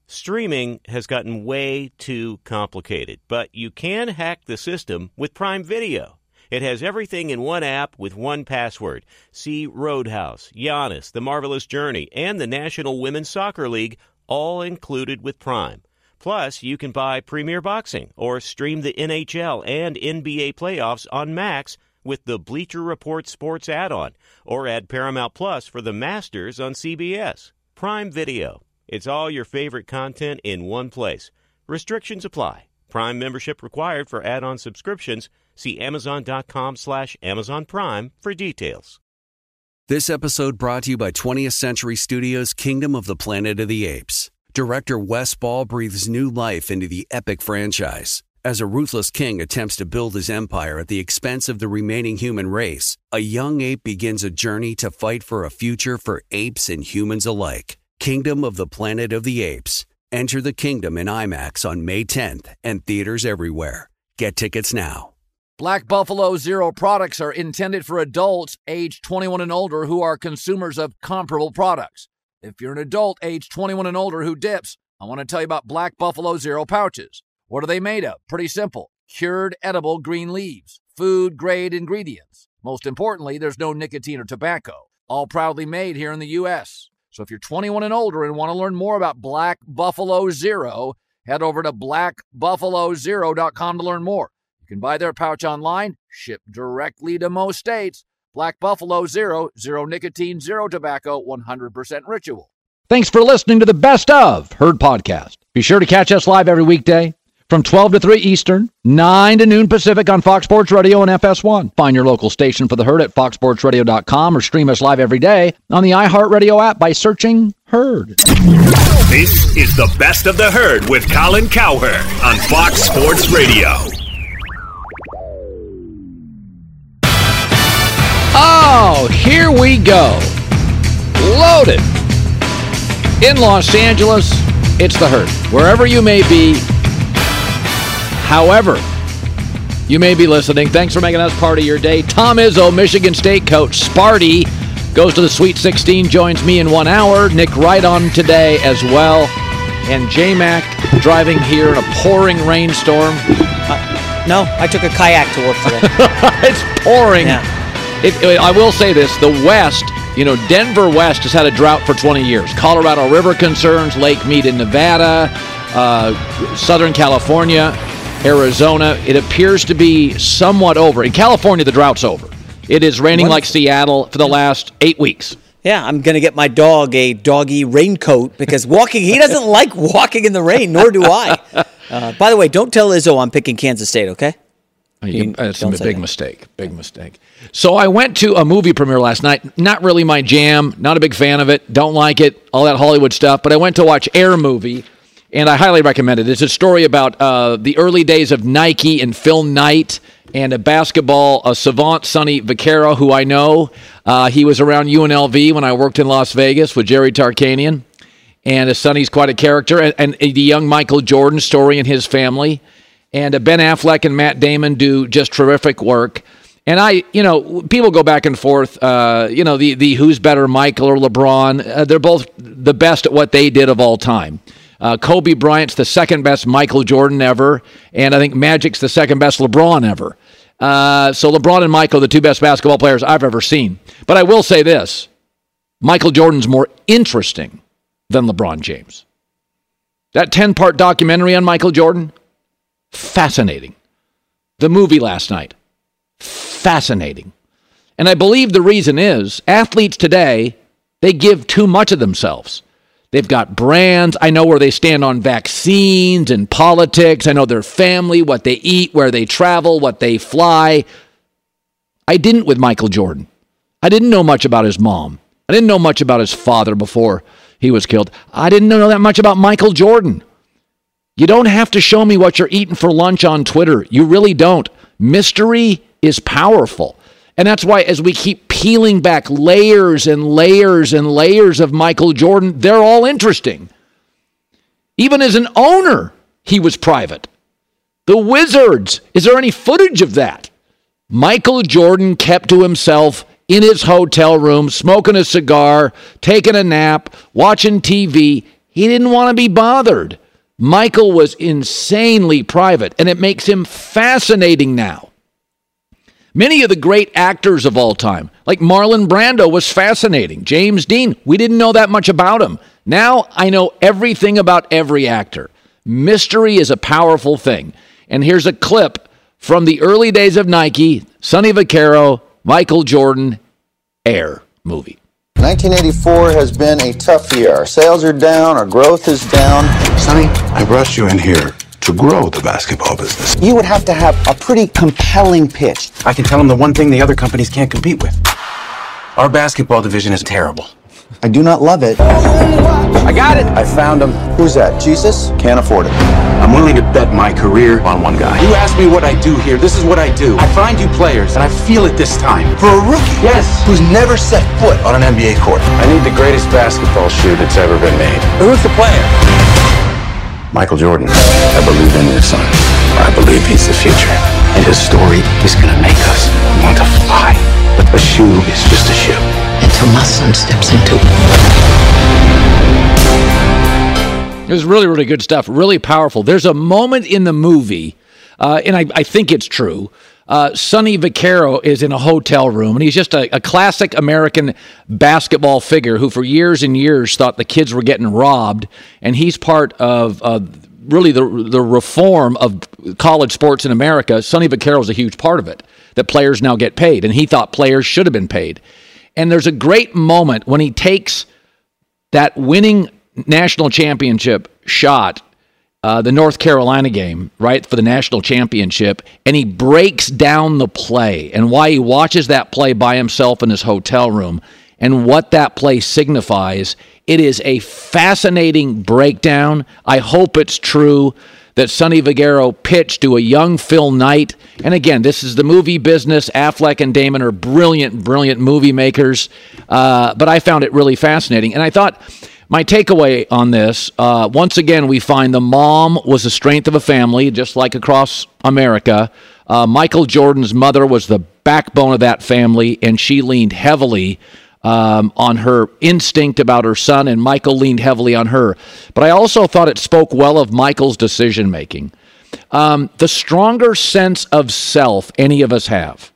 Streaming has gotten way too complicated, but you can hack the system with Prime Video. It has everything in one app with one password. See Roadhouse, Giannis, The Marvelous Journey, and the National Women's Soccer League, all included with Prime. Plus, you can buy Premier Boxing or stream the NHL and NBA playoffs on Max with the Bleacher Report Sports add-on, or add Paramount Plus for the Masters on CBS. Prime Video. It's all your favorite content in one place. Restrictions apply. Prime membership required for add-on subscriptions. See Amazon.com/Amazon Prime for details. This episode brought to you by 20th Century Studios' Kingdom of the Planet of the Apes. Director Wes Ball breathes new life into the epic franchise. As a ruthless king attempts to build his empire at the expense of the remaining human race, a young ape begins a journey to fight for a future for apes and humans alike. Kingdom of the Planet of the Apes. Enter the kingdom in IMAX on May 10th and theaters everywhere. Get tickets now. Black Buffalo Zero products are intended for adults age 21 and older who are consumers of comparable products. If you're an adult age 21 and older who dips, I want to tell you about Black Buffalo Zero pouches. What are they made of? Pretty simple. Cured edible green leaves. Food-grade ingredients. Most importantly, there's no nicotine or tobacco. All proudly made here in the U.S. So if you're 21 and older and want to learn more about Black Buffalo Zero, head over to blackbuffalozero.com to learn more. You can buy their pouch online, shipped directly to most states. Black Buffalo Zero, zero nicotine, zero tobacco, 100% ritual. Thanks for listening to the Best of Herd podcast. Be sure to catch us live every weekday from 12 to 3 Eastern, 9 to noon Pacific on Fox Sports Radio and FS1. Find your local station for the Herd at foxsportsradio.com or stream us live every day on the iHeartRadio app by searching Herd. This is the Best of the Herd with Colin Cowherd on Fox Sports Radio. Oh, here we go. Loaded. In Los Angeles, it's the Herd. Wherever you may be, however you may be listening, thanks for making us part of your day. Tom Izzo, Michigan State coach. Sparty goes to the Sweet 16, joins me in 1 hour. Nick Wright on today as well. And J-Mac driving here in a pouring rainstorm. No, I took a kayak to work today. It's pouring. Yeah. I will say this, the West, Denver West has had a drought for 20 years. Colorado River concerns, Lake Mead in Nevada, Southern California, Arizona. It appears to be somewhat over. In California, the drought's over. It is raining like Seattle for the last 8 weeks. Yeah, I'm going to get my dog a doggy raincoat because he doesn't like walking in the rain, nor do I. By the way, don't tell Izzo I'm picking Kansas State, okay? That's a big mistake. Big mistake. So I went to a movie premiere last night. Not really my jam. Not a big fan of it. Don't like it. All that Hollywood stuff. But I went to watch Air Movie, and I highly recommend it. It's a story about the early days of Nike and Phil Knight and a basketball savant, Sonny Vaccaro, who I know. He was around UNLV when I worked in Las Vegas with Jerry Tarkanian. And Sonny's quite a character. And the young Michael Jordan story and his family. And Ben Affleck and Matt Damon do just terrific work. And people go back and forth, the who's better, Michael or LeBron. They're both the best at what they did of all time. Kobe Bryant's the second best Michael Jordan ever, and I think Magic's the second best LeBron ever. So LeBron and Michael are the two best basketball players I've ever seen. But I will say this, Michael Jordan's more interesting than LeBron James. That 10-part documentary on Michael Jordan, fascinating. The movie last night, fascinating. And I believe the reason is athletes today, they give too much of themselves. They've got brands. I know where they stand on vaccines and politics. I know their family, what they eat, where they travel, what they fly. I didn't with Michael Jordan. I didn't know much about his mom. I didn't know much about his father before he was killed. I didn't know that much about Michael Jordan. You don't have to show me what you're eating for lunch on Twitter. You really don't. Mystery is powerful. And that's why as we keep peeling back layers and layers and layers of Michael Jordan, they're all interesting. Even as an owner, he was private. The Wizards, is there any footage of that? Michael Jordan kept to himself in his hotel room, smoking a cigar, taking a nap, watching TV. He didn't want to be bothered. Michael was insanely private, and it makes him fascinating now. Many of the great actors of all time, like Marlon Brando, was fascinating. James Dean, we didn't know that much about him. Now I know everything about every actor. Mystery is a powerful thing. And here's a clip from the early days of Nike, Sonny Vaccaro, Michael Jordan, Air movie. 1984 has been a tough year. Our sales are down, our growth is down. Sonny, I brought you in here to grow the basketball business. You would have to have a pretty compelling pitch. I can tell them the one thing the other companies can't compete with. Our basketball division is terrible. I do not love it. I got it. I found him. Who's that? Jesus? Can't afford it. I'm willing to bet my career on one guy. You ask me what I do here. This is what I do. I find you players, and I feel it this time. For a rookie? Yes. Who's never set foot on an NBA court. I need the greatest basketball shoe that's ever been made. Who's the player? Michael Jordan. I believe in your son. I believe he's the future. And his story is going to make us want to fly. But a shoe is just a shoe. Until my son steps into it. It was really, really good stuff. Really powerful. There's a moment in the movie, and I think it's true. Sonny Vaccaro is in a hotel room, and he's just a classic American basketball figure who for years and years thought the kids were getting robbed, and he's part of really the reform of college sports in America. Sonny Vaccaro is a huge part of it, that players now get paid, and he thought players should have been paid. And there's a great moment when he takes that winning national championship shot, the North Carolina game, right, for the national championship, and he breaks down the play and why he watches that play by himself in his hotel room and what that play signifies. It is a fascinating breakdown. I hope it's true that Sonny Vaccaro pitched to a young Phil Knight. And again, this is the movie business. Affleck and Damon are brilliant, brilliant movie makers. But I found it really fascinating. And I thought my takeaway on this, once again, we find the mom was the strength of a family, just like across America. Michael Jordan's mother was the backbone of that family, and she leaned heavily on her instinct about her son, and Michael leaned heavily on her. But I also thought it spoke well of Michael's decision-making. The stronger sense of self any of us have,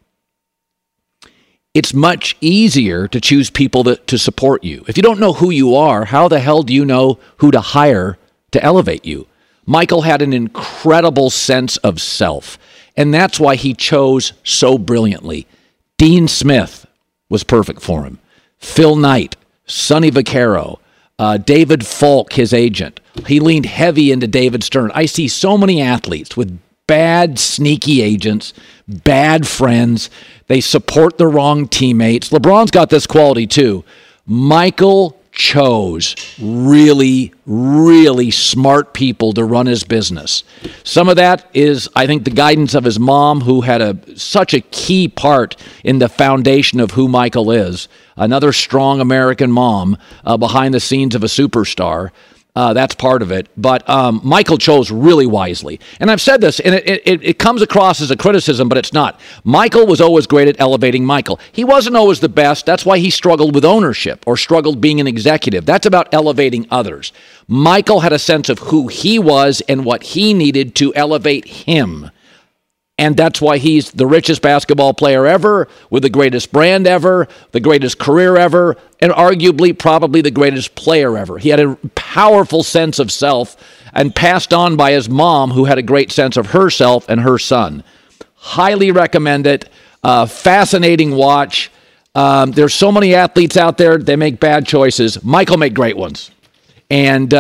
it's much easier to choose people to support you. If you don't know who you are, how the hell do you know who to hire to elevate you? Michael had an incredible sense of self, and that's why he chose so brilliantly. Dean Smith was perfect for him. Phil Knight, Sonny Vaccaro, David Falk, his agent. He leaned heavy into David Stern. I see so many athletes with bad, sneaky agents, bad friends. They support the wrong teammates. LeBron's got this quality too. Michael chose really, really smart people to run his business. Some of that is, I think, the guidance of his mom, who had such a key part in the foundation of who Michael is. Another strong American mom behind the scenes of a superstar. That's part of it. But Michael chose really wisely. And I've said this, and it comes across as a criticism, but it's not. Michael was always great at elevating Michael. He wasn't always the best. That's why he struggled with ownership or struggled being an executive. That's about elevating others. Michael had a sense of who he was and what he needed to elevate him. And that's why he's the richest basketball player ever, with the greatest brand ever, the greatest career ever, and arguably probably the greatest player ever. He had a powerful sense of self and passed on by his mom, who had a great sense of herself and her son. Highly recommend it. Fascinating watch. There's so many athletes out there, they make bad choices. Michael made great ones. And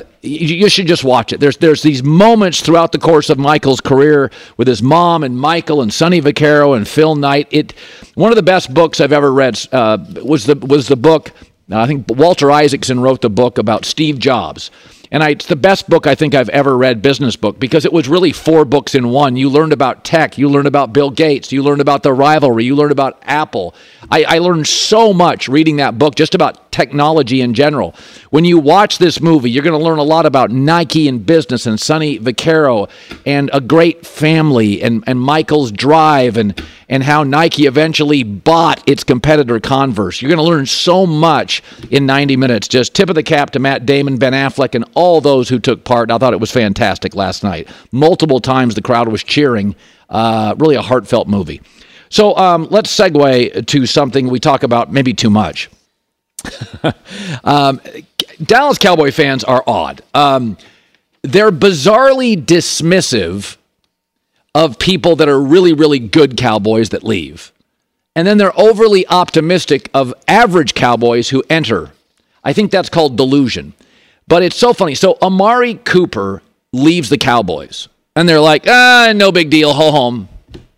you should just watch it. There's these moments throughout the course of Michael's career with his mom and Michael and Sonny Vaccaro and Phil Knight. One of the best books I've ever read was the book. I think Walter Isaacson wrote the book about Steve Jobs. And it's the best book I think I've ever read, business book, because it was really 4 books in one. You learned about tech. You learned about Bill Gates. You learned about the rivalry. You learned about Apple. I learned so much reading that book, just about technology in general. When you watch this movie, you're going to learn a lot about Nike and business and Sonny Vaccaro and a great family and Michael's drive and how Nike eventually bought its competitor Converse. You're going to learn so much in 90 minutes. Just tip of the cap to Matt Damon, Ben Affleck, and all those who took part. I thought it was fantastic last night. Multiple times the crowd was cheering. Really a heartfelt movie. So let's segue to something we talk about maybe too much. Dallas Cowboy fans are odd. They're bizarrely dismissive of people that are really, really good Cowboys that leave. And then they're overly optimistic of average Cowboys who enter. I think that's called delusion. But it's so funny. So Amari Cooper leaves the Cowboys. And they're like, no big deal, ho home.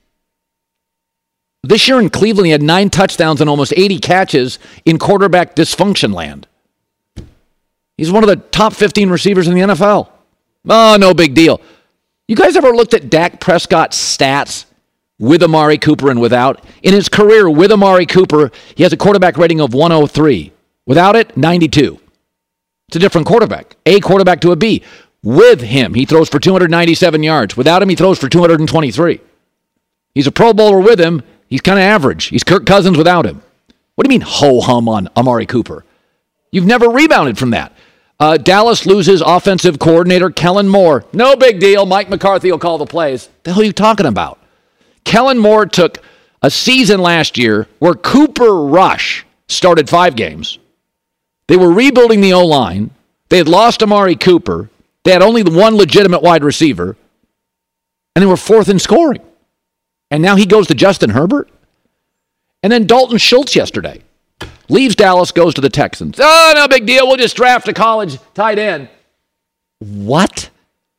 This year in Cleveland, he had 9 touchdowns and almost 80 catches in quarterback dysfunction land. He's one of the top 15 receivers in the NFL. Oh, no big deal. You guys ever looked at Dak Prescott's stats with Amari Cooper and without? In his career with Amari Cooper, he has a quarterback rating of 103. Without it, 92. It's a different quarterback. A quarterback to a B. With him, he throws for 297 yards. Without him, he throws for 223. He's a Pro Bowler with him. He's kind of average. He's Kirk Cousins without him. What do you mean ho-hum on Amari Cooper? You've never rebounded from that. Dallas loses offensive coordinator Kellen Moore. No big deal. Mike McCarthy will call the plays. The hell are you talking about? Kellen Moore took a season last year where Cooper Rush started 5 games. They were rebuilding the O-line. They had lost Amari Cooper. They had only one legitimate wide receiver. And they were 4th in scoring. And now he goes to Justin Herbert? And then Dalton Schultz yesterday leaves Dallas, goes to the Texans. Oh, no big deal. We'll just draft a college tight end. What?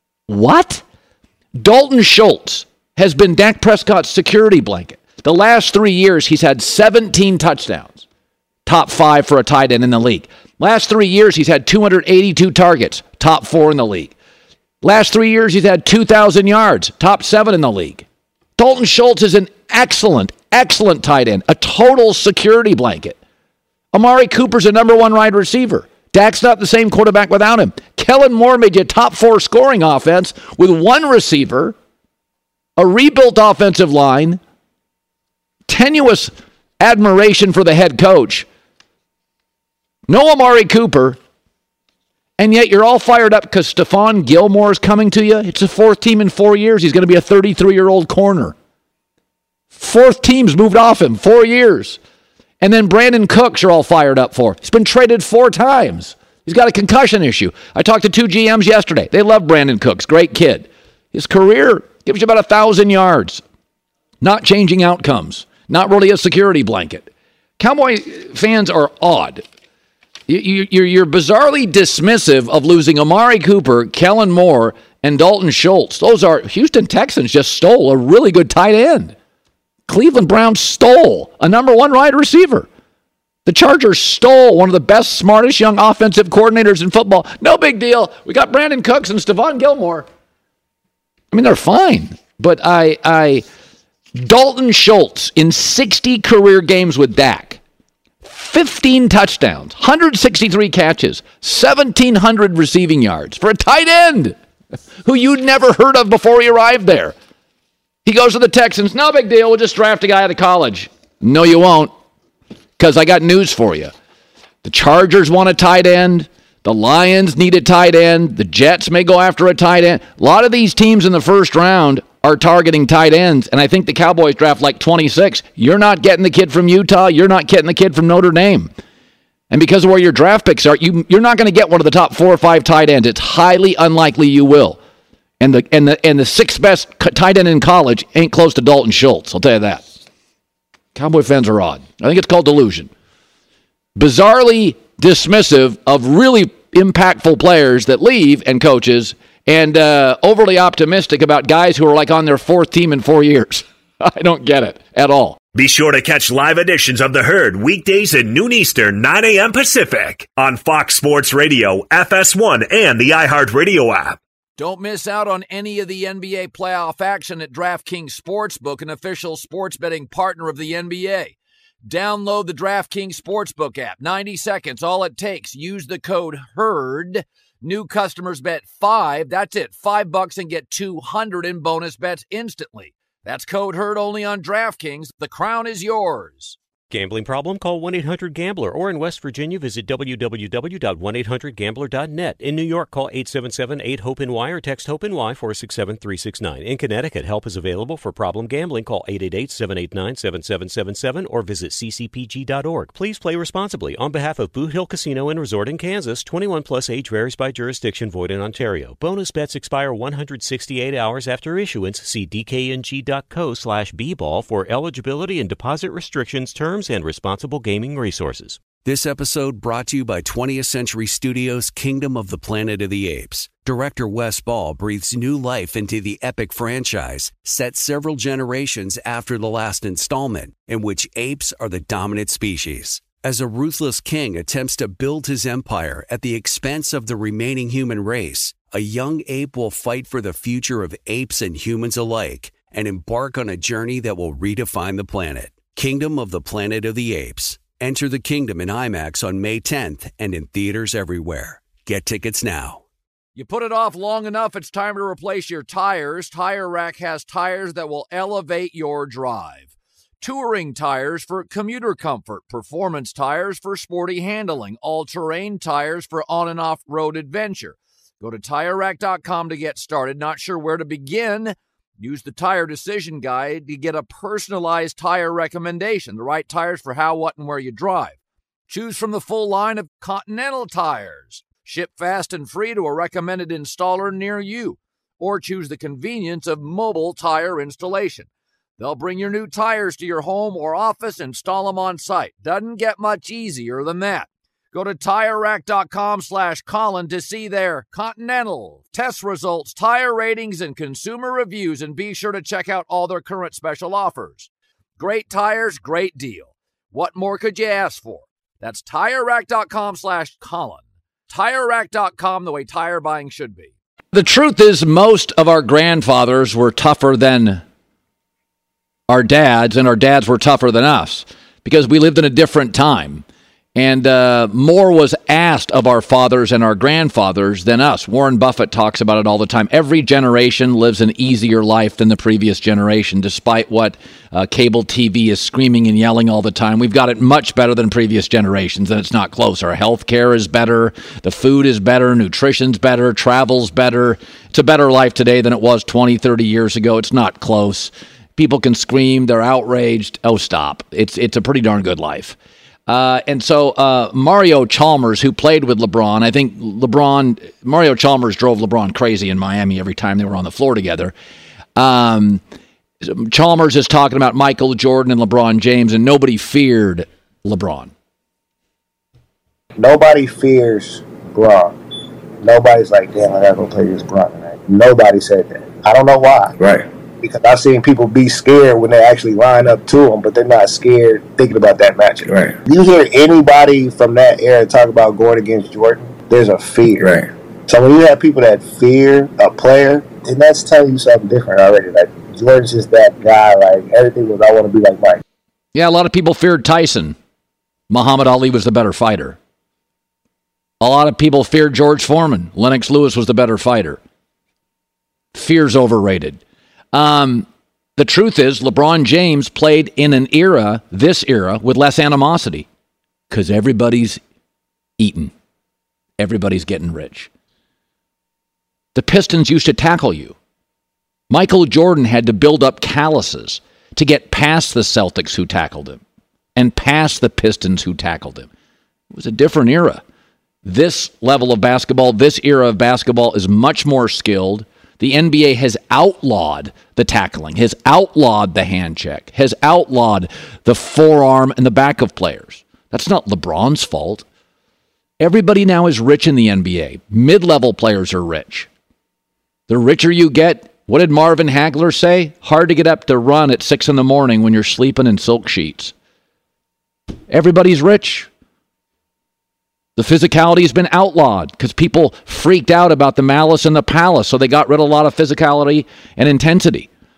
Dalton Schultz has been Dak Prescott's security blanket. The last 3 years, he's had 17 touchdowns. Top 5 for a tight end in the league. Last 3 years, he's had 282 targets. Top 4 in the league. Last 3 years, he's had 2,000 yards. Top 7 in the league. Dalton Schultz is an excellent tight end, a total security blanket. Amari Cooper's a number 1 wide receiver. Dak's not the same quarterback without him. Kellen Moore made you a top 4 scoring offense with 1 receiver, a rebuilt offensive line, tenuous admiration for the head coach. No Amari Cooper, and yet you're all fired up because Stephon Gilmore is coming to you. It's the 4th team in 4 years. He's going to be a 33-year-old corner. 4th team's moved off him, 4 years. And then Brandon Cooks are all fired up for. He's been traded 4 times. He's got a concussion issue. I talked to 2 GMs yesterday. They love Brandon Cooks. Great kid. His career gives you about 1,000 yards. Not changing outcomes. Not really a security blanket. Cowboy fans are odd. You're bizarrely dismissive of losing Amari Cooper, Kellen Moore, and Dalton Schultz. Those are Houston Texans just stole a really good tight end. Cleveland Browns stole a number 1 wide receiver. The Chargers stole one of the best, smartest young offensive coordinators in football. No big deal. We got Brandon Cooks and Stephon Gilmore. I mean, they're fine. But Dalton Schultz in 60 career games with Dak. 15 touchdowns, 163 catches, 1,700 receiving yards for a tight end who you'd never heard of before he arrived there. He goes to the Texans. No big deal. We'll just draft a guy out of college. No, you won't, because I got news for you. The Chargers want a tight end. The Lions need a tight end. The Jets may go after a tight end. A lot of these teams in the first round are targeting tight ends, and I think the Cowboys draft like 26. You're not getting the kid from Utah. You're not getting the kid from Notre Dame. And because of where your draft picks are, you're not going to get one of the top 4 or 5 tight ends. It's highly unlikely you will. And the 6th best tight end in college ain't close to Dalton Schultz. I'll tell you that. Cowboy fans are odd. I think it's called delusion. Bizarrely dismissive of really impactful players that leave and coaches, and overly optimistic about guys who are like on their 4th team in 4 years. I don't get it at all. Be sure to catch live editions of The Herd weekdays at noon Eastern, 9 a.m. Pacific on Fox Sports Radio, FS1, and the iHeartRadio app. Don't miss out on any of the NBA playoff action at DraftKings Sportsbook, an official sports betting partner of the NBA. Download the DraftKings Sportsbook app. 90 seconds, all it takes. Use the code HERD. New customers bet $5. That's it, $5 and get $200 in bonus bets instantly. That's code HERD only on DraftKings. The crown is yours. Gambling problem? Call 1-800-GAMBLER. Or in West Virginia, visit www.1800gambler.net. In New York, call 877-8-HOPE-NY or text HOPE-NY 467-369. In Connecticut, help is available for problem gambling. Call 888-789-7777 or visit ccpg.org. Please play responsibly. On behalf of Boot Hill Casino and Resort in Kansas, 21 plus age varies by jurisdiction, void in Ontario. Bonus bets expire 168 hours after issuance. See dkng.co/bball for eligibility and deposit restrictions, terms, and responsible gaming resources. This episode brought to you by 20th Century Studios' Kingdom of the Planet of the Apes. Director Wes Ball breathes new life into the epic franchise, set several generations after the last installment, in which apes are the dominant species. As a ruthless king attempts to build his empire at the expense of the remaining human race, a young ape will fight for the future of apes and humans alike and embark on a journey that will redefine the planet. Kingdom of the Planet of the Apes. Enter the kingdom in IMAX on May 10th and in theaters everywhere. Get tickets now. You put it off long enough, it's time to replace your tires. Tire Rack has tires that will elevate your drive. Touring tires for commuter comfort, performance tires for sporty handling, all-terrain tires for on- and off-road adventure. Go to TireRack.com to get started. Not sure where to begin? Use the Tire Decision Guide to get a personalized tire recommendation, the right tires for how, what, and where you drive. Choose from the full line of Continental tires. Ship fast and free to a recommended installer near you. Or choose the convenience of mobile tire installation. They'll bring your new tires to your home or office and install them on site. Doesn't get much easier than that. Go to TireRack.com/Colin to see their Continental test results, tire ratings, and consumer reviews, and be sure to check out all their current special offers. Great tires, great deal. What more could you ask for? That's TireRack.com/Colin. TireRack.com, the way tire buying should be. The truth is, most of our grandfathers were tougher than our dads, and our dads were tougher than us because we lived in a different time. And more was asked of our fathers and our grandfathers than us. Warren Buffett talks about it all the time. Every generation lives an easier life than the previous generation, despite what cable TV is screaming and yelling all the time. We've got it much better than previous generations, and it's not close. Our health care is better. The food is better. Nutrition's better. Travel's better. It's a better life today than it was 20, 30 years ago. It's not close. People can scream. They're outraged. Oh, stop. It's a pretty darn good life. And so Mario Chalmers, who played with LeBron, I think Mario Chalmers drove LeBron crazy in Miami every time they were on the floor together. Chalmers is talking about Michael Jordan and LeBron James, and nobody feared LeBron. Nobody fears Bron. Nobody's like, damn, I gotta go play this Bron tonight. Nobody said that. I don't know why. Right. Because I've seen people be scared when they actually line up to them, but they're not scared thinking about that matchup. Right. You hear anybody from that era talk about going against Jordan, there's a fear. Right. So when you have people that fear a player, then that's telling you something different already. Like, Jordan's just that guy. Like, everything was, I want to be like Mike. Yeah, a lot of people feared Tyson. Muhammad Ali was the better fighter. A lot of people feared George Foreman. Lennox Lewis was the better fighter. Fear's overrated. The truth is, LeBron James played in this era, with less animosity because everybody's eating. Everybody's getting rich. The Pistons used to tackle you. Michael Jordan had to build up calluses to get past the Celtics who tackled him and past the Pistons who tackled him. It was a different era. This level of basketball, this era of basketball is much more skilled. The NBA has outlawed the tackling, has outlawed the hand check, has outlawed the forearm and the back of players. That's not LeBron's fault. Everybody now is rich in the NBA. Mid-level players are rich. The richer you get, what did Marvin Hagler say? Hard to get up to run at 6 a.m. when you're sleeping in silk sheets. Everybody's rich. The physicality has been outlawed because people freaked out about the malice in the palace, so they got rid of a lot of physicality and intensity.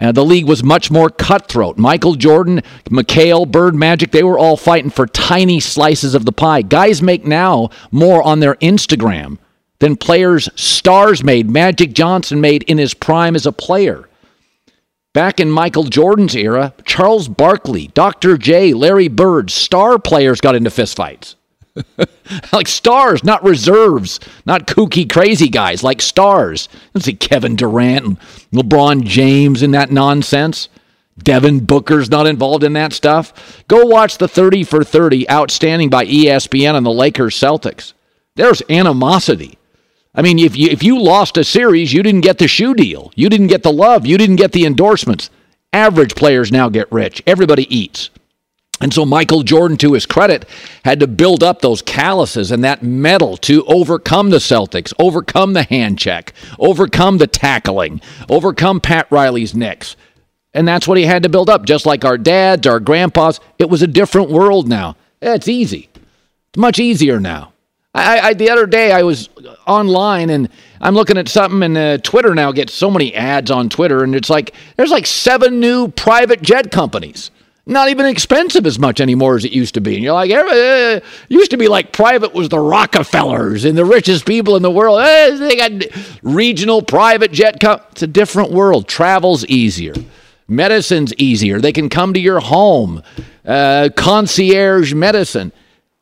The league was much more cutthroat. Michael Jordan, McHale, Bird, Magic, they were all fighting for tiny slices of the pie. Guys make now more on their Instagram than stars made, Magic Johnson made in his prime as a player. Back in Michael Jordan's era, Charles Barkley, Dr. J, Larry Bird, star players got into fistfights. Like stars, not reserves, not kooky, crazy guys, like stars. Let's see Kevin Durant and LeBron James in that nonsense. Devin Booker's not involved in that stuff. Go watch the 30 for 30 outstanding by ESPN on the Lakers Celtics. There's animosity. I mean, if you lost a series, you didn't get the shoe deal. You didn't get the love. You didn't get the endorsements. Average players now get rich. Everybody eats. And so Michael Jordan, to his credit, had to build up those calluses and that metal to overcome the Celtics, overcome the hand check, overcome the tackling, overcome Pat Riley's Knicks. And that's what he had to build up, just like our dads, our grandpas. It was a different world now. It's easy. It's much easier now. The other day I was online and I'm looking at something, and Twitter now gets so many ads on Twitter, and it's like there's like 7 new private jet companies. Not even expensive as much anymore as it used to be. And you're like, it used to be like private was the Rockefellers and the richest people in the world. They got regional private jet companies. It's a different world. Travel's easier. Medicine's easier. They can come to your home. Concierge medicine.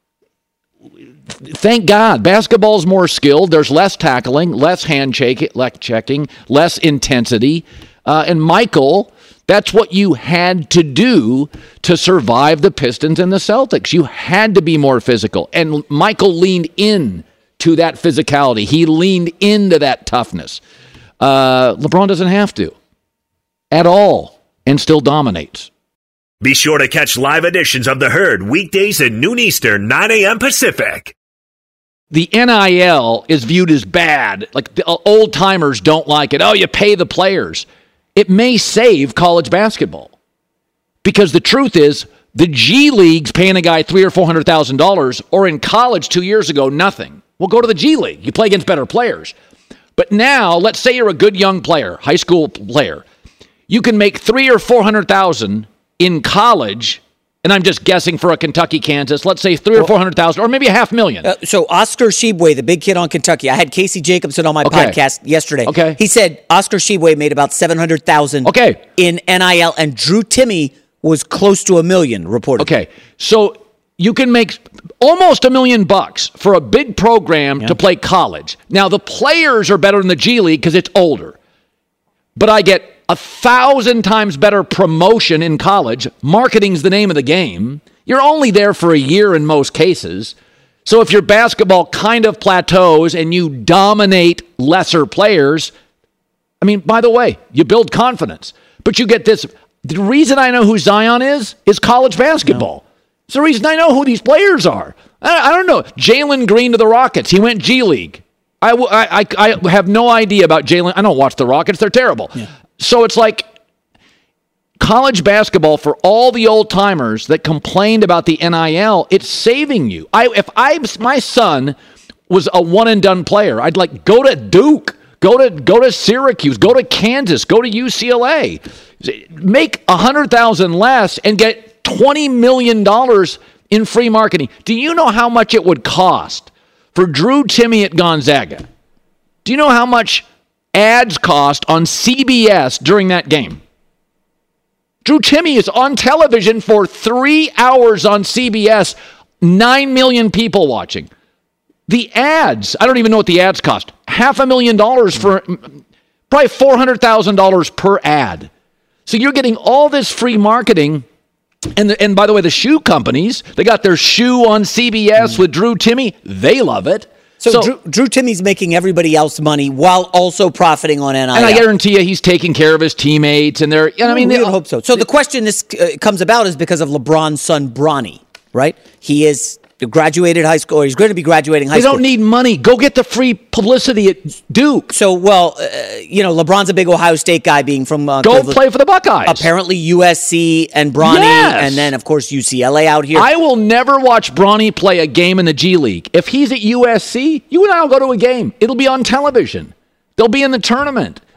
Thank God. Basketball's more skilled. There's less tackling, less hand checking, less intensity. And Michael, that's what you had to do to survive the Pistons and the Celtics. You had to be more physical. And Michael leaned in to that physicality. He leaned into that toughness. LeBron doesn't have to at all and still dominates. Be sure to catch live editions of The Herd weekdays at noon Eastern, 9 a.m. Pacific. The NIL is viewed as bad. Like the old timers don't like it. Oh, you pay the players. It may save college basketball, because the truth is the G League's paying a guy $300,000 or $400,000, or in college 2 years ago, nothing. Well, go to the G League. You play against better players. But now, let's say you're a good young player, high school player. You can make $300,000 or $400,000 in college, and I'm just guessing for a Kentucky, Kansas. Let's say $300,000 or $400,000, or maybe $500,000. So Oscar Tshiebwe, the big kid on Kentucky, I had Casey Jacobson on my podcast yesterday. Okay. He said Oscar Tshiebwe made about $700,000 in NIL, and Drew Timme was close to $1 million, reported. Okay, so you can make almost $1 million for a big program to play college. Now, the players are better in the G League because it's older. But I get 1,000 times better promotion in college. Marketing's the name of the game. You're only there for a year in most cases. So if your basketball kind of plateaus and you dominate lesser players, I mean, by the way, you build confidence. But you get this. The reason I know who Zion is college basketball. No. It's the reason I know who these players are. I don't know. Jalen Green to the Rockets. He went G League. I have no idea about Jalen. I don't watch the Rockets. They're terrible. Yeah. So it's like college basketball, for all the old timers that complained about the NIL, it's saving you. If my son was a one and done player, I'd like go to Duke, go to Syracuse, go to Kansas, go to UCLA, make $100,000 less and get $20 million in free marketing. Do you know how much it would cost for Drew Timme at Gonzaga? Do you know how much ads cost on CBS during that game? Drew Timme is on television for 3 hours on CBS, 9 million people watching. The ads, I don't even know what the ads cost. $500,000 for probably $400,000 per ad. So you're getting all this free marketing. And by the way, the shoe companies, they got their shoe on CBS with Drew Timme. They love it. So Drew Timme's making everybody else money while also profiting on NIL. And I guarantee you he's taking care of his teammates. And they're, I mean, we hope so. So the question this comes about is because of LeBron's son, Bronny, right? He is graduated high school, or he's going to be graduating high school. They don't need money. Go get the free publicity at Duke. So, LeBron's a big Ohio State guy, being from go play for the Buckeyes. Apparently USC and Bronny, and then of course UCLA out here. I will never watch Bronny play a game in the G League. If he's at USC, you and I will go to a game. It'll be on television. They'll be in the tournament.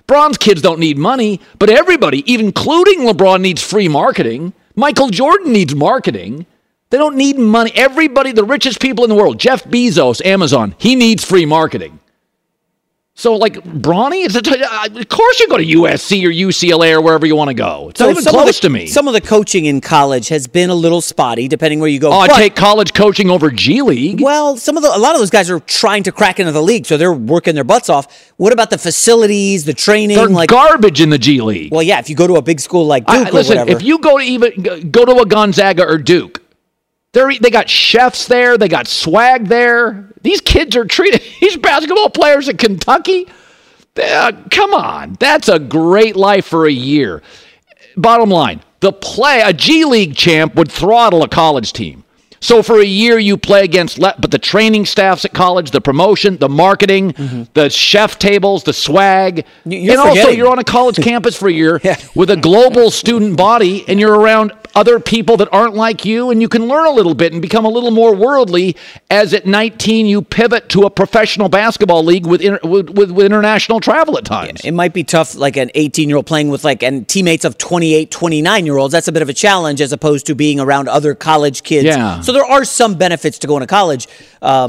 Bron's kids don't need money, but everybody, even including LeBron, needs free marketing. Michael Jordan needs marketing. They don't need money. Everybody, the richest people in the world, Jeff Bezos, Amazon, he needs free marketing. So, like, Bronny, of course you go to USC or UCLA or wherever you want to go. It's not even close to me. Some of the coaching in college has been a little spotty, depending where you go. Oh, I take college coaching over G League. Well, a lot of those guys are trying to crack into the league, so they're working their butts off. What about the facilities, the training? They're garbage in the G League. Well, yeah, if you go to a big school like Duke or whatever. If you go to a Gonzaga or Duke, they got chefs there. They got swag there. These kids are treated. These basketball players in Kentucky, come on. That's a great life for a year. Bottom line, a G League champ would throttle a college team. So for a year you play against, but the training staffs at college, the promotion, the marketing, the chef tables, the swag. Also you're on a college campus for a year with a global student body, and you're around other people that aren't like you, and you can learn a little bit and become a little more worldly as at 19 you pivot to a professional basketball league with international travel at times. Yeah, it might be tough, like an 18-year-old playing with and teammates of 28, 29-year-olds. That's a bit of a challenge as opposed to being around other college kids. Yeah. So there are some benefits to going to college. I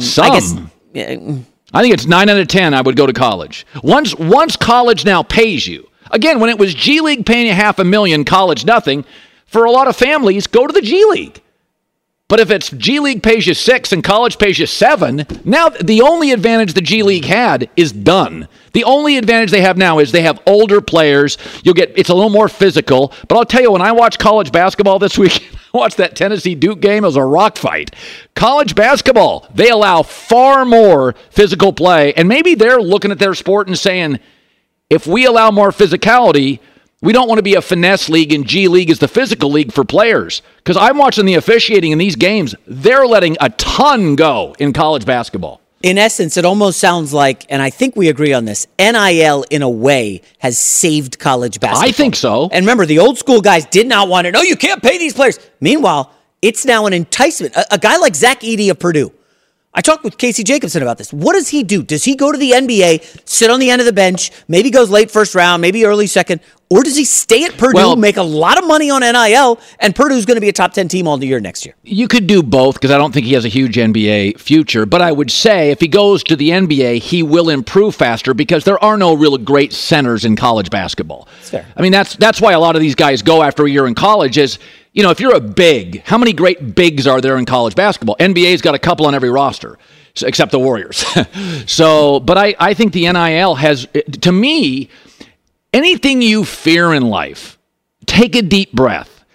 think it's 9 out of 10 I would go to college. Once college now pays you. Again, when it was G League paying you $500,000, college nothing, for a lot of families, go to the G League. But if it's G League pays you 6 and college pays you 7, now the only advantage the G League had is done. The only advantage they have now is they have older players. It's a little more physical. But I'll tell you, when I watched college basketball this week, I watched that Tennessee Duke game. It was a rock fight. College basketball, they allow far more physical play. And maybe they're looking at their sport and saying, if we allow more physicality, we don't want to be a finesse league, and G League is the physical league for players. Because I'm watching the officiating in these games. They're letting a ton go in college basketball. In essence, it almost sounds like, and I think we agree on this, NIL, in a way, has saved college basketball. I think so. And remember, the old school guys did not want it. No, you can't pay these players. Meanwhile, it's now an enticement. A guy like Zach Edey of Purdue. I talked with Casey Jacobson about this. What does he do? Does he go to the NBA, sit on the end of the bench, maybe goes late first round, maybe early second, or does he stay at Purdue, make a lot of money on NIL, and Purdue's going to be a top 10 team all the year next year? You could do both, because I don't think he has a huge NBA future. But I would say if he goes to the NBA, he will improve faster, because there are no real great centers in college basketball. That's fair. I mean, that's why a lot of these guys go after a year in college is, if you're a big, how many great bigs are there in college basketball? NBA's got a couple on every roster, except the Warriors. But I think the NIL has, to me, anything you fear in life, take a deep breath.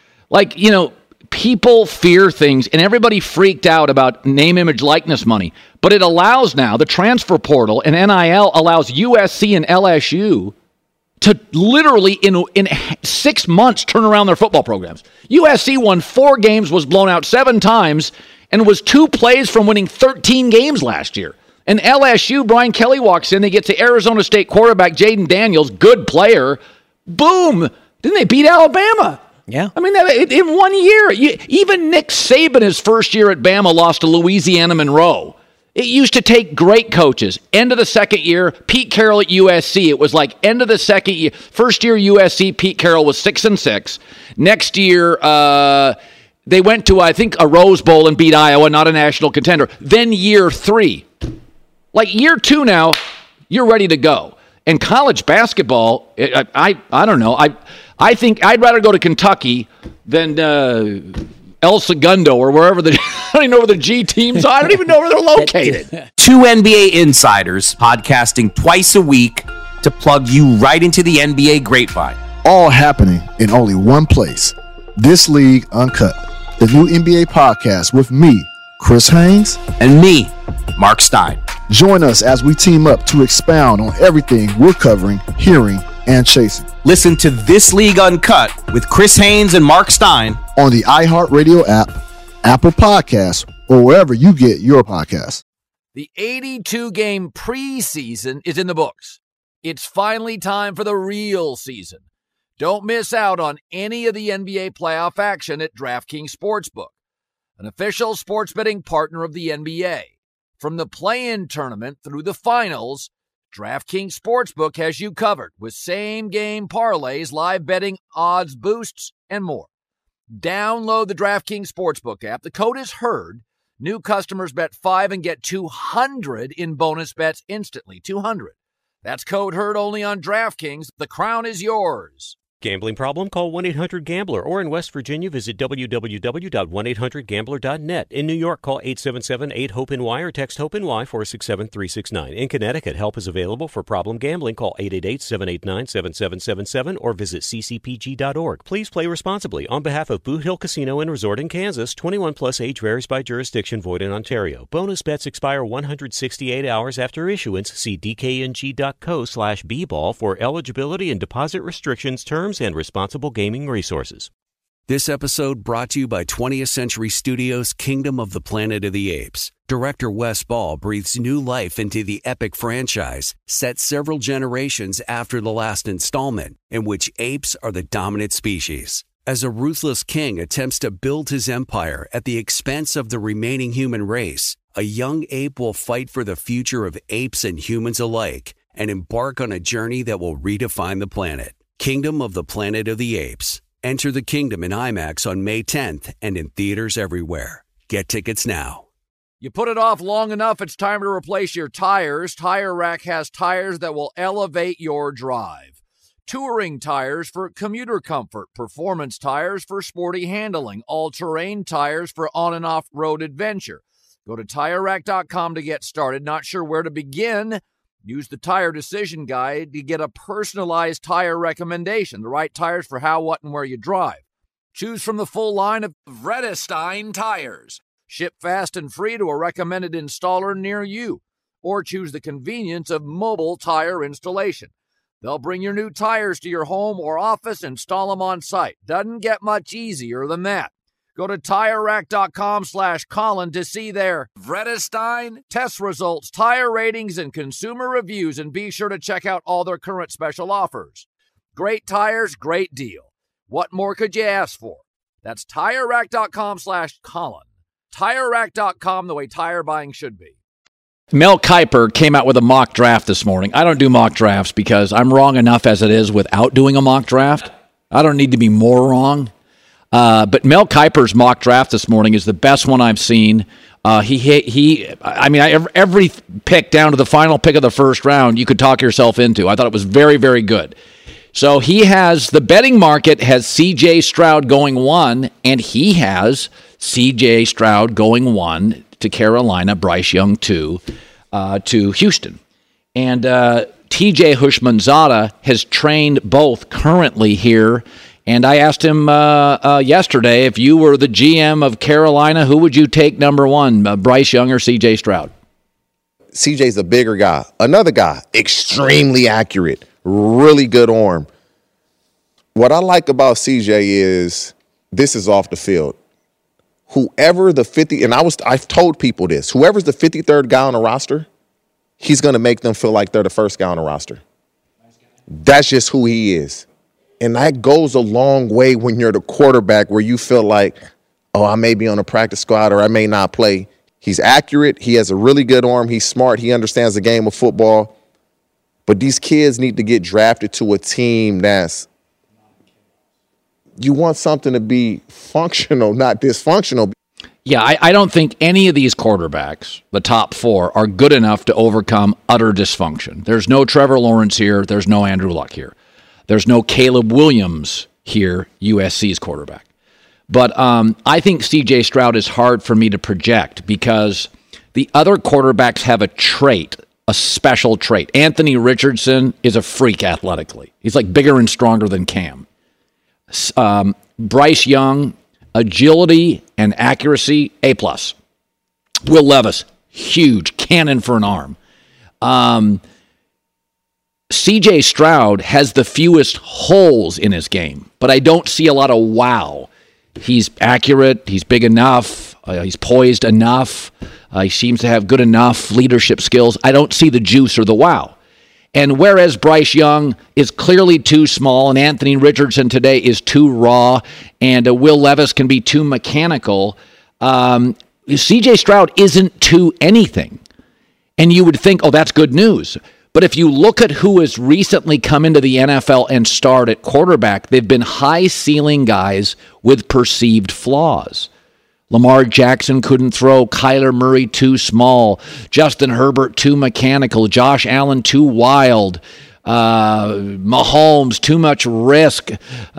People fear things, and everybody freaked out about name, image, likeness money. But it allows now, the transfer portal and NIL allows USC and LSU to literally in 6 months turn around their football programs. USC won 4 games, was blown out 7 times, and was 2 plays from winning 13 games last year. And LSU, Brian Kelly walks in, they get to Arizona State quarterback Jaden Daniels, good player. Boom! Didn't they beat Alabama? Yeah. I mean, in 1 year. Even Nick Saban, his first year at Bama, lost to Louisiana Monroe. It used to take great coaches. End of the second year, Pete Carroll at USC. It was like end of the second year. First year USC, Pete Carroll was 6-6. Next year, they went to, I think, a Rose Bowl and beat Iowa, not a national contender. Then year 3. Like year 2 now, you're ready to go. And college basketball, I don't know. I think I'd rather go to Kentucky than El Segundo or wherever I don't even know where the G teams are. I don't even know where they're located. 2 NBA insiders podcasting twice a week to plug you right into the NBA grapevine. All happening in only one place. This League Uncut, the new NBA podcast with me, Chris Haynes, and me, Mark Stein. Join us as we team up to expound on everything we're covering, hearing, and chasing. Listen to This League Uncut with Chris Haynes and Mark Stein on the iHeartRadio app, Apple Podcasts, or wherever you get your podcasts. The 82-game preseason is in the books. It's finally time for the real season. Don't miss out on any of the NBA playoff action at DraftKings Sportsbook, an official sports betting partner of the NBA. From the play-in tournament through the finals, DraftKings Sportsbook has you covered with same-game parlays, live betting, odds boosts, and more. Download the DraftKings Sportsbook app. The code is HERD. New customers bet $5 and get $200 in bonus bets instantly. $200. That's code HERD only on DraftKings. The crown is yours. Gambling problem? Call 1-800-GAMBLER. Or in West Virginia, visit www.1800gambler.net. In New York, call 877-8-HOPE-NY or text HOPE-NY 467-369. In Connecticut, help is available for problem gambling. Call 888-789-7777 or visit ccpg.org. Please play responsibly. On behalf of Boot Hill Casino and Resort in Kansas, 21 plus age varies by jurisdiction, void in Ontario. Bonus bets expire 168 hours after issuance. See dkng.co/bball for eligibility and deposit restrictions, terms, and responsible gaming resources. This episode brought to you by 20th Century Studios' Kingdom of the Planet of the Apes. Director Wes Ball breathes new life into the epic franchise, set several generations after the last installment, in which apes are the dominant species. As a ruthless king attempts to build his empire at the expense of the remaining human race, a young ape will fight for the future of apes and humans alike and embark on a journey that will redefine the planet. Kingdom of the Planet of the Apes. Enter the kingdom in IMAX on May 10th and in theaters everywhere. Get tickets now. You put it off long enough, it's time to replace your tires. Tire Rack has tires that will elevate your drive. Touring tires for commuter comfort, performance tires for sporty handling, all-terrain tires for on- and off-road adventure. Go to TireRack.com to get started. Not sure where to begin? Use the Tire Decision Guide to get a personalized tire recommendation, the right tires for how, what, and where you drive. Choose from the full line of Vredestein tires. Ship fast and free to a recommended installer near you. Or choose the convenience of mobile tire installation. They'll bring your new tires to your home or office, install them on site. Doesn't get much easier than that. Go to TireRack.com/Colin to see their Vredestein test results, tire ratings, and consumer reviews, and be sure to check out all their current special offers. Great tires, great deal. What more could you ask for? That's TireRack.com/Colin. TireRack.com, the way tire buying should be. Mel Kiper came out with a mock draft this morning. I don't do mock drafts because I'm wrong enough as it is without doing a mock draft. I don't need to be more wrong. But Mel Kiper's mock draft this morning is the best one I've seen. Every pick down to the final pick of the first round, you could talk yourself into. I thought it was very, very good. So he has, the betting market has C.J. Stroud going 1, and he has C.J. Stroud going 1 to Carolina, Bryce Young 2 to Houston. And T.J. Houshmandzadeh has trained both currently here. And I asked him yesterday, if you were the GM of Carolina, who would you take number 1, Bryce Young or C.J. Stroud? C.J.'s a bigger guy. Another guy, extremely accurate, really good arm. What I like about C.J. is this is off the field. Whoever the 50, and I've told people this, whoever's the 53rd guy on the roster, he's going to make them feel like they're the first guy on the roster. That's just who he is. And that goes a long way when you're the quarterback where you feel like, oh, I may be on a practice squad or I may not play. He's accurate. He has a really good arm. He's smart. He understands the game of football. But these kids need to get drafted to a team that's – you want something to be functional, not dysfunctional. Yeah, I don't think any of these quarterbacks, the top 4, are good enough to overcome utter dysfunction. There's no Trevor Lawrence here. There's no Andrew Luck here. There's no Caleb Williams here, USC's quarterback. But I think C.J. Stroud is hard for me to project because the other quarterbacks have a trait, a special trait. Anthony Richardson is a freak athletically. He's like bigger and stronger than Cam. Bryce Young, agility and accuracy, A+. Will Levis, huge, cannon for an arm. C.J. Stroud has the fewest holes in his game, but I don't see a lot of wow. He's accurate. He's big enough. He's poised enough. He seems to have good enough leadership skills. I don't see the juice or the wow. And whereas Bryce Young is clearly too small and Anthony Richardson today is too raw and Will Levis can be too mechanical, C.J. Stroud isn't too anything. And you would think, oh, that's good news. But if you look at who has recently come into the NFL and starred at quarterback, they've been high-ceiling guys with perceived flaws. Lamar Jackson couldn't throw. Kyler Murray too small. Justin Herbert too mechanical. Josh Allen too wild. Mahomes too much risk.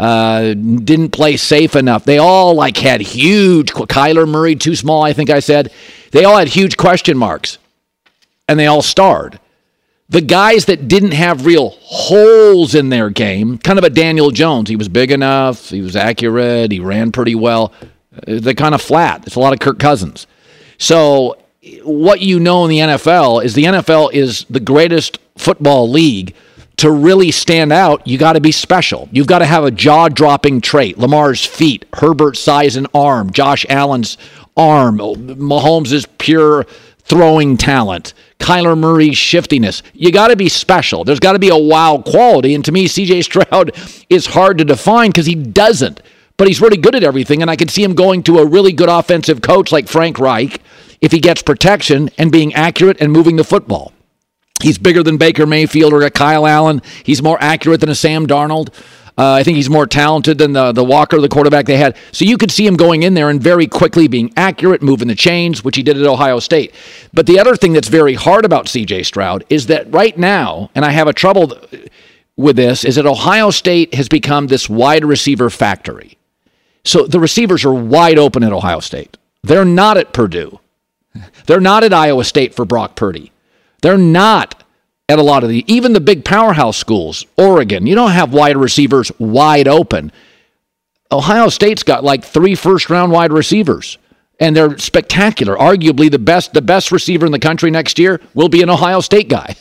Didn't play safe enough. They all had huge. Kyler Murray too small, I think I said. They all had huge question marks, and they all starred. The guys that didn't have real holes in their game, kind of a Daniel Jones. He was big enough. He was accurate. He ran pretty well. They're kind of flat. It's a lot of Kirk Cousins. So what you know in the NFL is the greatest football league. To really stand out, you got to be special. You've got to have a jaw-dropping trait. Lamar's feet, Herbert's size and arm, Josh Allen's arm, Mahomes' pure throwing talent, Kyler Murray's shiftiness. You got to be special. There's got to be a wow quality. And to me, C.J. Stroud is hard to define because he doesn't. But he's really good at everything, and I could see him going to a really good offensive coach like Frank Reich if he gets protection and being accurate and moving the football. He's bigger than Baker Mayfield or a Kyle Allen. He's more accurate than a Sam Darnold. I think he's more talented than the Walker, the quarterback they had. So you could see him going in there and very quickly being accurate, moving the chains, which he did at Ohio State. But the other thing that's very hard about C.J. Stroud is that right now, and I have a trouble with this, is that Ohio State has become this wide receiver factory. So the receivers are wide open at Ohio State. They're not at Purdue. They're not at Iowa State for Brock Purdy. They're not at a lot of even the big powerhouse schools. Oregon, you don't have wide receivers wide open. Ohio State's got 3 first-round wide receivers, and they're spectacular. Arguably the best receiver in the country next year will be an Ohio State guy.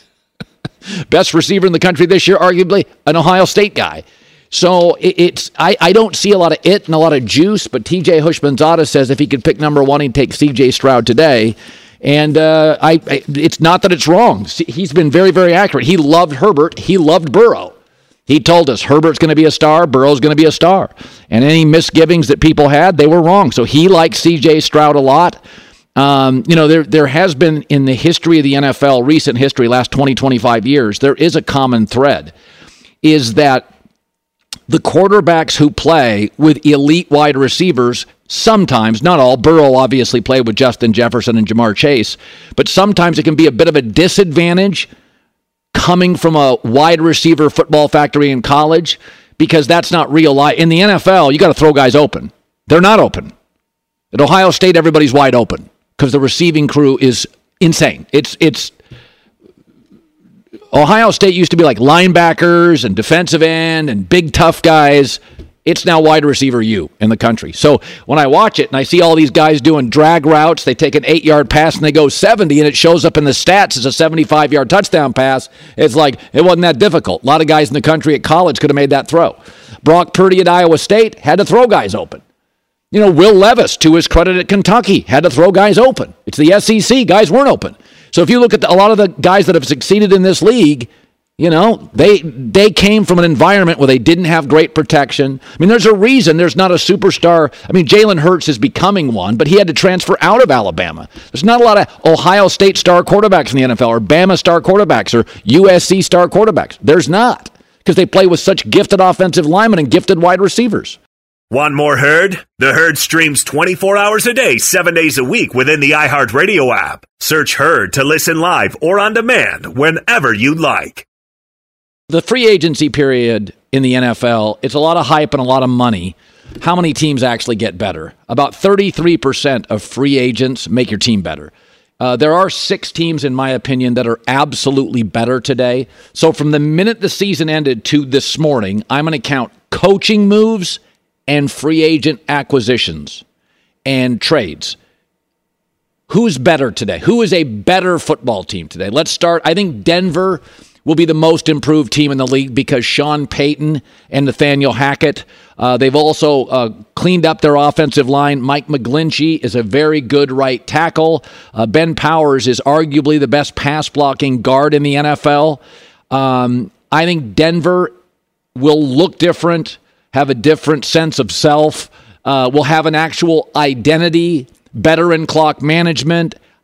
Best receiver in the country this year, arguably an Ohio State guy. So I don't see a lot of it and a lot of juice, but TJ Hushmanzada says if he could pick number 1, he'd take C.J. Stroud today. And it's not that it's wrong. He's been very, very accurate. He loved Herbert. He loved Burrow. He told us Herbert's going to be a star, Burrow's going to be a star. And any misgivings that people had, they were wrong. So he likes C.J. Stroud a lot. There has been in the history of the NFL, recent history, last 20, 25 years, there is a common thread, is that the quarterbacks who play with elite wide receivers, sometimes, not all, Burrow obviously played with Justin Jefferson and Jamar Chase, but sometimes it can be a bit of a disadvantage coming from a wide receiver football factory in college because that's not real life. In the NFL, you got to throw guys open. They're not open. At Ohio State, everybody's wide open because the receiving crew is insane. It's Ohio State used to be like linebackers and defensive end and big tough guys. It's now wide receiver U in the country. So when I watch it and I see all these guys doing drag routes, they take an 8-yard pass and they go 70 and it shows up in the stats as a 75-yard touchdown pass. It's like, it wasn't that difficult. A lot of guys in the country at college could have made that throw. Brock Purdy at Iowa State had to throw guys open. Will Levis, to his credit at Kentucky, had to throw guys open. It's the SEC. Guys weren't open. So if you look at a lot of the guys that have succeeded in this league, they came from an environment where they didn't have great protection. I mean, there's a reason there's not a superstar. I mean, Jalen Hurts is becoming one, but he had to transfer out of Alabama. There's not a lot of Ohio State star quarterbacks in the NFL or Bama star quarterbacks or USC star quarterbacks. There's not because they play with such gifted offensive linemen and gifted wide receivers. Want more Herd? The Herd streams 24 hours a day, 7 days a week within the iHeartRadio app. Search Herd to listen live or on demand whenever you like. The free agency period in the NFL, it's a lot of hype and a lot of money. How many teams actually get better? About 33% of free agents make your team better. There are 6 teams, in my opinion, that are absolutely better today. So from the minute the season ended to this morning, I'm going to count coaching moves and free agent acquisitions and trades. Who's better today? Who is a better football team today? Let's start. I think Denver will be the most improved team in the league because Sean Payton and Nathaniel Hackett, they've also cleaned up their offensive line. Mike McGlinchey is a very good right tackle. Ben Powers is arguably the best pass-blocking guard in the NFL. I think Denver will look different, have a different sense of self, will have an actual identity, better in clock management.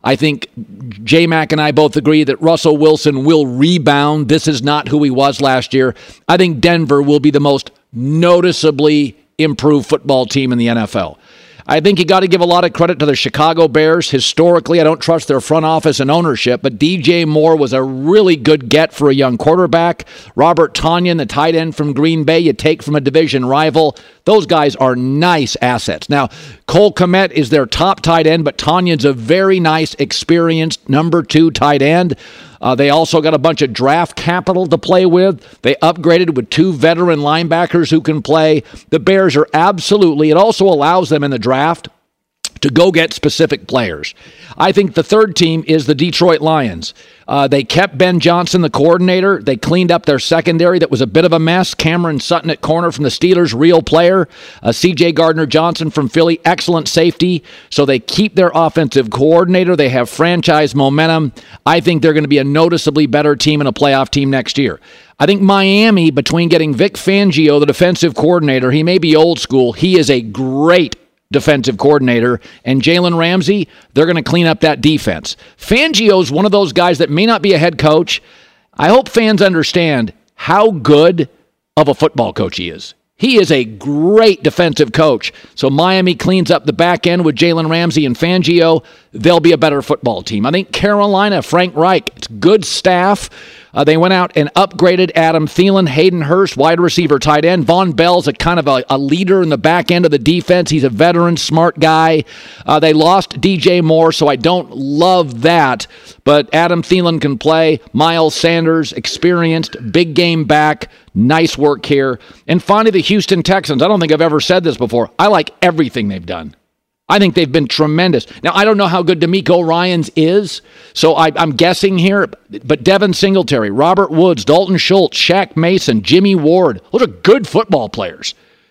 I think J-Mac and I both agree that Russell Wilson will rebound. This is not who he was last year. I think Denver will be the most noticeably improved football team in the NFL. I think you got to give a lot of credit to the Chicago Bears. Historically, I don't trust their front office and ownership, but DJ Moore was a really good get for a young quarterback. Robert Tonyan, the tight end from Green Bay, you take from a division rival. Those guys are nice assets. Now, Cole Kmet is their top tight end, but Tonyan's a very nice, experienced number 2 tight end. They also got a bunch of draft capital to play with. They upgraded with 2 veteran linebackers who can play. The Bears are absolutely, it also allows them in the draft to go get specific players. I think the third team is the Detroit Lions. They kept Ben Johnson, the coordinator. They cleaned up their secondary that was a bit of a mess. Cameron Sutton at corner from the Steelers, real player. C.J. Gardner-Johnson from Philly, excellent safety. So they keep their offensive coordinator. They have franchise momentum. I think they're going to be a noticeably better team and a playoff team next year. I think Miami, between getting Vic Fangio, the defensive coordinator, he may be old school. He is a great defensive coordinator, and Jalen Ramsey, they're going to clean up that defense. Fangio's one of those guys that may not be a head coach. I hope fans understand how good of a football coach he is. He is a great defensive coach. So Miami cleans up the back end with Jalen Ramsey and Fangio. They'll be a better football team. I think Carolina, Frank Reich, it's good staff. They went out and upgraded Adam Thielen, Hayden Hurst, wide receiver, tight end. Von Bell's a kind of a leader in the back end of the defense. He's a veteran, smart guy. They lost DJ Moore, so I don't love that. But Adam Thielen can play. Miles Sanders, experienced, big game back. Nice work here. And finally, the Houston Texans. I don't think I've ever said this before. I like everything they've done. I think they've been tremendous. Now, I don't know how good DeMeco Ryans is, so I'm guessing here, but Devin Singletary, Robert Woods, Dalton Schultz, Shaq Mason, Jimmy Ward, those are good football players.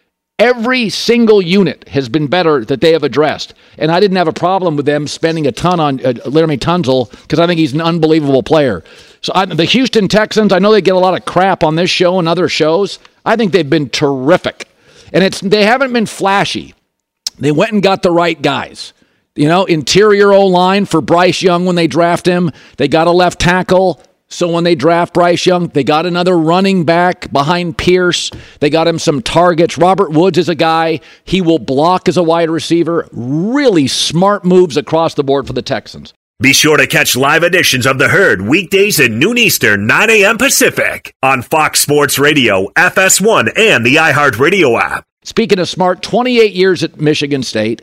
Every single unit has been better that they have addressed, and I didn't have a problem with them spending a ton on Laramie Tunsil because I think he's an unbelievable player. So the Houston Texans, I know they get a lot of crap on this show and other shows. I think they've been terrific, and they haven't been flashy. They went and got the right guys. You know, interior O-line for Bryce Young when they draft him. They got a left tackle. So when they draft Bryce Young, they got another running back behind Pierce. They got him some targets. Robert Woods is a guy. He will block as a wide receiver. Really smart moves across the board for the Texans. Be sure to catch live editions of The Herd weekdays at noon Eastern, 9 a.m. Pacific on Fox Sports Radio, FS1, and the iHeartRadio app. Speaking of smart, 28 years at Michigan State,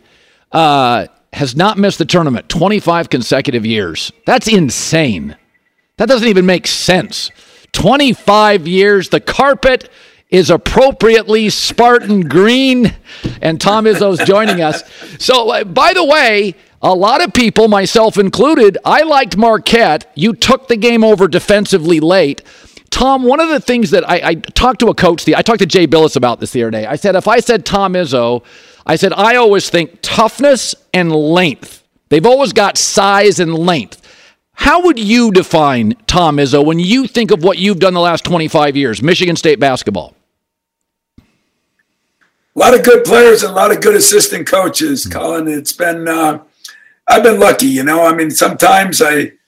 has not missed the tournament, 25 consecutive years. That's insane. That doesn't even make sense. 25 years, the carpet is appropriately Spartan green, and Tom Izzo's joining us. So, by the way, a lot of people, myself included, I liked Marquette. You took the game over defensively late. Tom, one of the things that I talked to a coach, I talked to Jay Billis about this the other day. I said, if I said Tom Izzo, I always think toughness and length. They've always got size and length. How would you define Tom Izzo when you think of what you've done the last 25 years, Michigan State basketball? A lot of good players and a lot of good assistant coaches, Colin. It's been, I've been lucky, you know. I mean, sometimes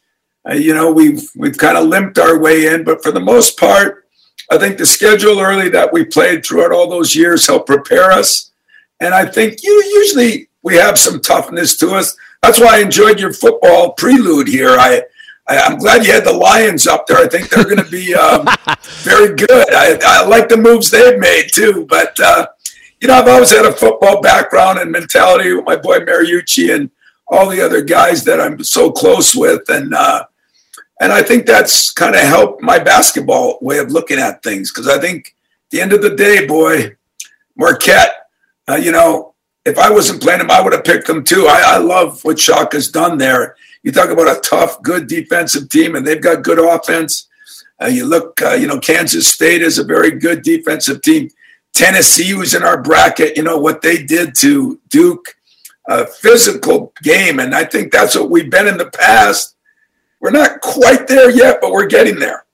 we've kind of limped our way in, but for the most part, I think the schedule early that we played throughout all those years helped prepare us. And I think usually we have some toughness to us. That's why I enjoyed your football prelude here. I'm glad you had the Lions up there. I think they're going to be very good. I like the moves they've made too. But, I've always had a football background and mentality with my boy Mariucci and all the other guys that I'm so close with. And I think that's kind of helped my basketball way of looking at things. Because I think at the end of the day, boy, Marquette, if I wasn't playing them, I would have picked them too. I love what Shaka's done there. You talk about a tough, good defensive team, and they've got good offense. You look, Kansas State is a very good defensive team. Tennessee was in our bracket, what they did to Duke, a physical game. And I think that's what we've been in the past. We're not quite there yet, but we're getting there.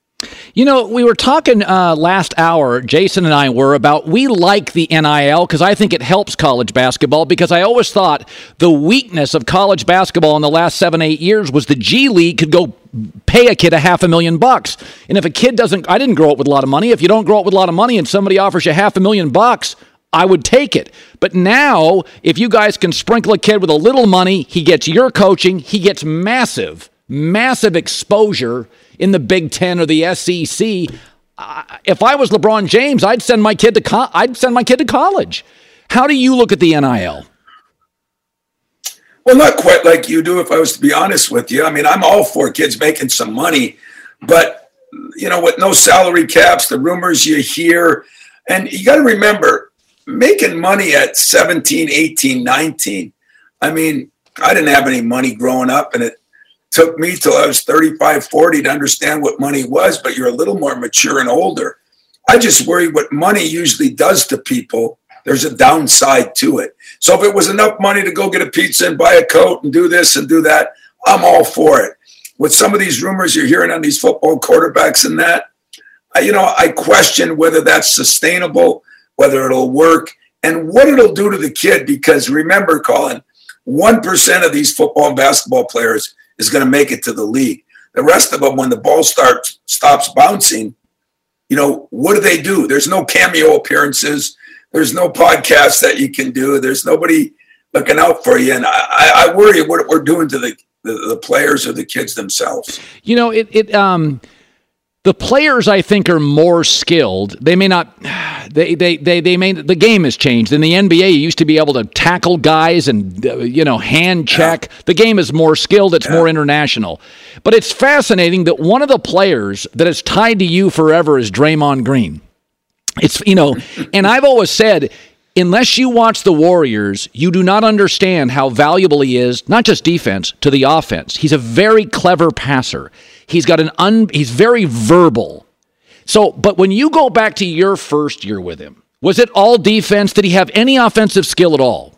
You know, we were talking last hour, Jason and I were, about we like the NIL because I think it helps college basketball, because I always thought the weakness of college basketball in the last 7-8 years was the G League could go pay a kid $500,000. And if a kid doesn't, I didn't grow up with a lot of money. If you don't grow up with a lot of money and somebody offers you $500,000, I would take it. But now, if you guys can sprinkle a kid with a little money, he gets your coaching, he gets massive exposure in the Big Ten or the SEC. If I was LeBron James, I'd send my kid to college. How do you look at the NIL? Well, not quite like you do, if I was to be honest with you. I mean, I'm all for kids making some money, but, with no salary caps, the rumors you hear, and you got to remember, making money at 17, 18, 19, I mean, I didn't have any money growing up, and it took me till I was 35, 40 to understand what money was, but you're a little more mature and older. I just worry what money usually does to people. There's a downside to it. So if it was enough money to go get a pizza and buy a coat and do this and do that, I'm all for it. With some of these rumors you're hearing on these football quarterbacks and that, I question whether that's sustainable, whether it'll work, and what it'll do to the kid. Because remember, Colin, 1% of these football and basketball players is going to make it to the league. The rest of them, when the ball stops bouncing, what do? There's no cameo appearances. There's no podcast that you can do. There's nobody looking out for you. And I worry what we're doing to the players or the kids themselves. The players, I think, are more skilled. They may not. The game has changed. In the NBA, you used to be able to tackle guys and hand check. Yeah. The game is more skilled. It's more international. But it's fascinating that one of the players that is tied to you forever is Draymond Green. It's and I've always said, unless you watch the Warriors, you do not understand how valuable he is, not just defense, to the offense. He's a very clever passer. He's got he's very verbal. So, but when you go back to your first year with him, was it all defense? Did he have any offensive skill at all?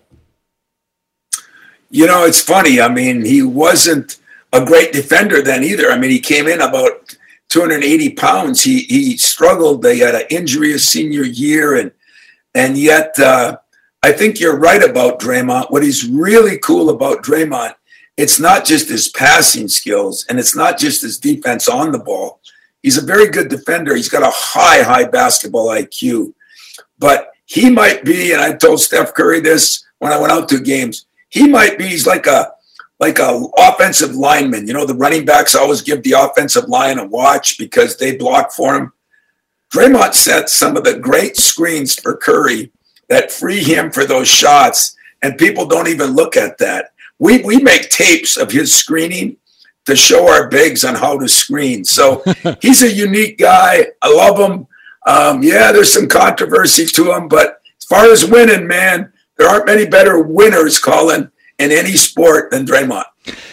It's funny. I mean, he wasn't a great defender then either. I mean, he came in about 280 pounds. He struggled. They had an injury his senior year, and yet I think you're right about Draymond. What is really cool about Draymond, it's not just his passing skills, and it's not just his defense on the ball. He's a very good defender. He's got a high basketball IQ. But he might be, and I told Steph Curry this when I went out to games, he's like a offensive lineman. The running backs always give the offensive line a watch because they block for him. Draymond set some of the great screens for Curry that free him for those shots, and people don't even look at that. We make tapes of his screening to show our bigs on how to screen. So he's a unique guy. I love him. There's some controversy to him, but as far as winning, man, there aren't many better winners, Colin, in any sport than Draymond.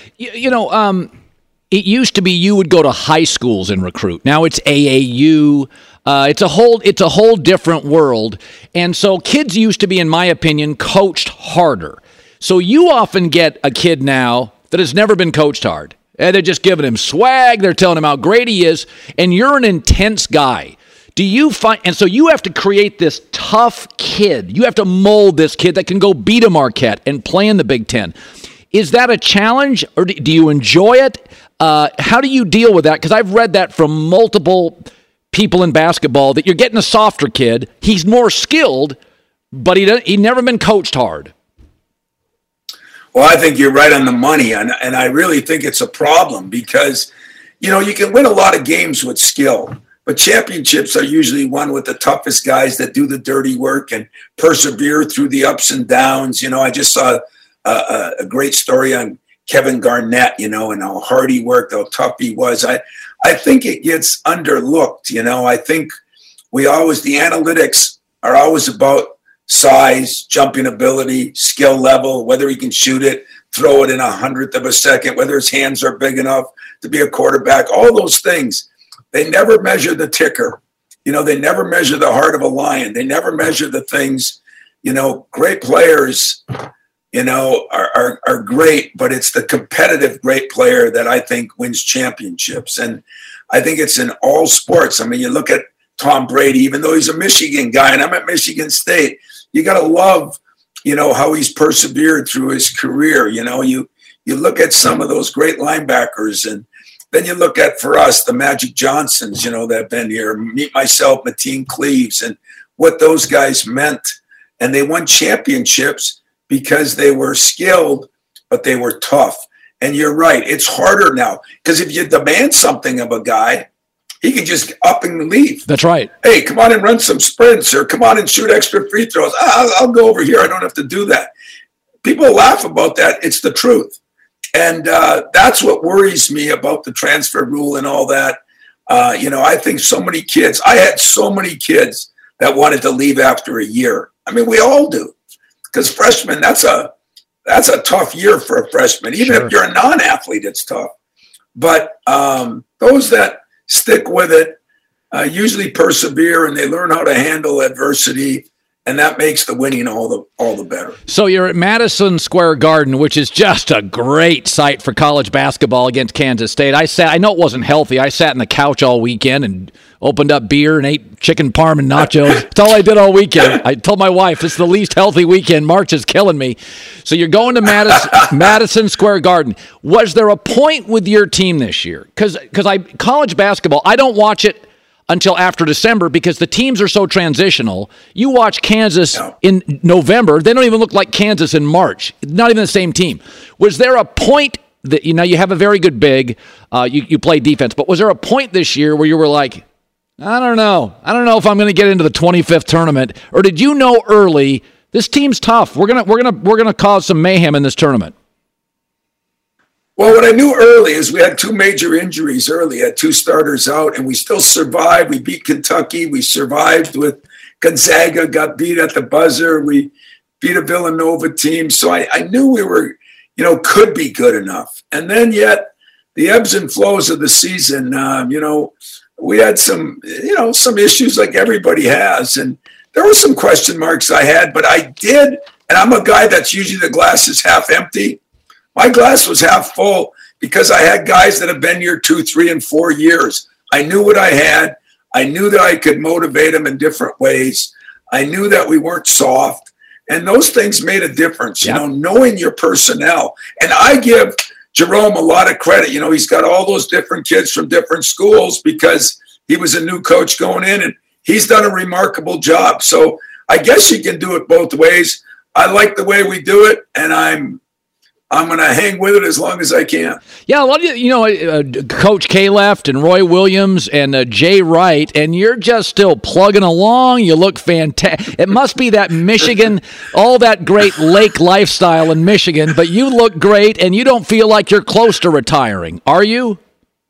It used to be you would go to high schools and recruit. Now it's AAU. It's a whole different world. And so kids used to be, in my opinion, coached harder. So you often get a kid now that has never been coached hard. And they're just giving him swag. They're telling him how great he is. And you're an intense guy. Do you find, and so you have to create this tough kid. You have to mold this kid that can go beat a Marquette and play in the Big Ten. Is that a challenge, or do you enjoy it? How do you deal with that? Because I've read that from multiple people in basketball, that you're getting a softer kid. He's more skilled, but he'd never been coached hard. Well, I think you're right on the money, and I really think it's a problem because, you can win a lot of games with skill, but championships are usually won with the toughest guys that do the dirty work and persevere through the ups and downs. I just saw a great story on Kevin Garnett, and how hard he worked, how tough he was. I think it gets underlooked. I think the analytics are always about size, jumping ability, skill level, whether he can shoot it, throw it in 1/100th of a second, whether his hands are big enough to be a quarterback, all those things. They never measure the ticker. They never measure the heart of a lion. They never measure the things, great players, are great, but it's the competitive great player that I think wins championships. And I think it's in all sports. I mean, you look at Tom Brady, even though he's a Michigan guy, and I'm at Michigan State, you got to love, how he's persevered through his career. You look at some of those great linebackers, and then you look at, for us, the Magic Johnsons, that have been here, meet myself, Mateen Cleaves, and what those guys meant. And they won championships because they were skilled, but they were tough. And you're right, it's harder now because if you demand something of a guy, he can just up and leave. That's right. Hey, come on and run some sprints, or come on and shoot extra free throws. I'll go over here. I don't have to do that. People laugh about that. It's the truth. And that's what worries me about the transfer rule and all that. I think so many kids, I had so many kids that wanted to leave after a year. I mean, we all do, because freshmen, that's a tough year for a freshman. Even if you're a non-athlete, it's tough. But those that stick with it usually persevere, and they learn how to handle adversity. And that makes the winning all the better. So you're at Madison Square Garden, which is just a great site for college basketball against Kansas State. I know it wasn't healthy. I sat on the couch all weekend and opened up beer and ate chicken parm and nachos. That's all I did all weekend. I told my wife, it's the least healthy weekend. March is killing me. So you're going to Madison Square Garden. Was there a point with your team this year? Because college basketball, I don't watch it until after December because the teams are so transitional. You watch Kansas in November, they don't even look like Kansas in March. Not even the same team. Was there a point that, you have a very good big, you play defense, but was there a point this year where you were like, I don't know if I'm going to get into the 25th tournament, or did you know early this team's tough? We're gonna cause some mayhem in this tournament? Well, what I knew early is we had two major injuries early. Had two starters out, and we still survived. We beat Kentucky. We survived with Gonzaga, got beat at the buzzer. We beat a Villanova team. So I knew we were, could be good enough. And then yet the ebbs and flows of the season, we had some issues like everybody has. And there were some question marks I had, but I did. And I'm a guy that's usually the glass is half empty. My glass was half full because I had guys that have been here 2, 3, and 4 years. I knew what I had. I knew that I could motivate them in different ways. I knew that we weren't soft. And those things made a difference, knowing your personnel. And I give Jerome a lot of credit. He's got all those different kids from different schools because he was a new coach going in, and he's done a remarkable job. So I guess you can do it both ways. I like the way we do it, and I'm going to hang with it as long as I can. Yeah, a lot of Coach K left and Roy Williams and Jay Wright, and you're just still plugging along. You look fantastic. It must be that Michigan, all that great lake lifestyle in Michigan, but you look great, and you don't feel like you're close to retiring, are you?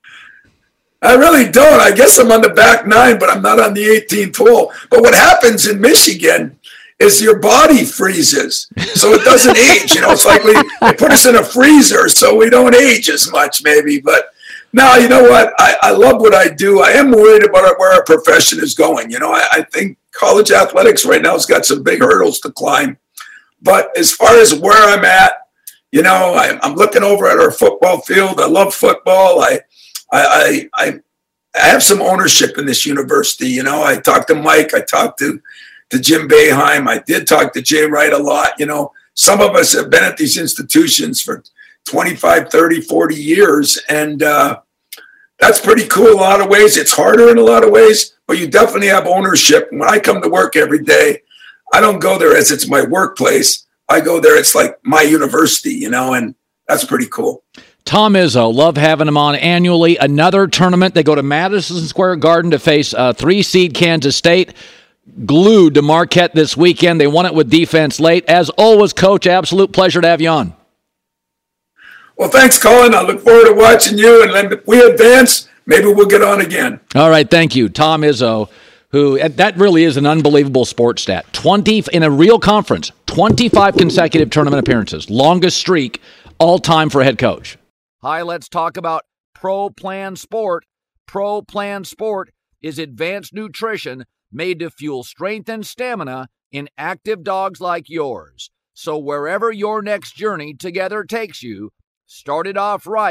I really don't. I guess I'm on the back nine, but I'm not on the 18th hole. But what happens in Michigan is your body freezes, so it doesn't age. It's like they put us in a freezer, so we don't age as much, maybe. But no, you know what? I love what I do. I am worried about where our profession is going. I think college athletics right now has got some big hurdles to climb. But as far as where I'm at, I'm looking over at our football field. I love football. I have some ownership in this university. I talked to Mike. I talked to Jim Boeheim. I did talk to Jay Wright a lot. Some of us have been at these institutions for 25, 30, 40 years. And that's pretty cool in a lot of ways. It's harder in a lot of ways, but you definitely have ownership. And when I come to work every day, I don't go there as it's my workplace. I go there, it's like my university, and that's pretty cool. Tom Izzo, love having him on annually. Another tournament. They go to Madison Square Garden to face 3-seed Kansas State. Glued to Marquette this weekend. They won it with defense late. As always, Coach, absolute pleasure to have you on. Well, thanks, Colin. I look forward to watching you, and if we advance, maybe we'll get on again. All right, thank you. Tom Izzo, who, that really is an unbelievable sports stat. 20 in a real conference, 25 consecutive tournament appearances. Longest streak all time for a head coach. Hi, let's talk about Pro Plan Sport. Pro Plan Sport is advanced nutrition made to fuel strength and stamina in active dogs like yours. So wherever your next journey together takes you, start it off right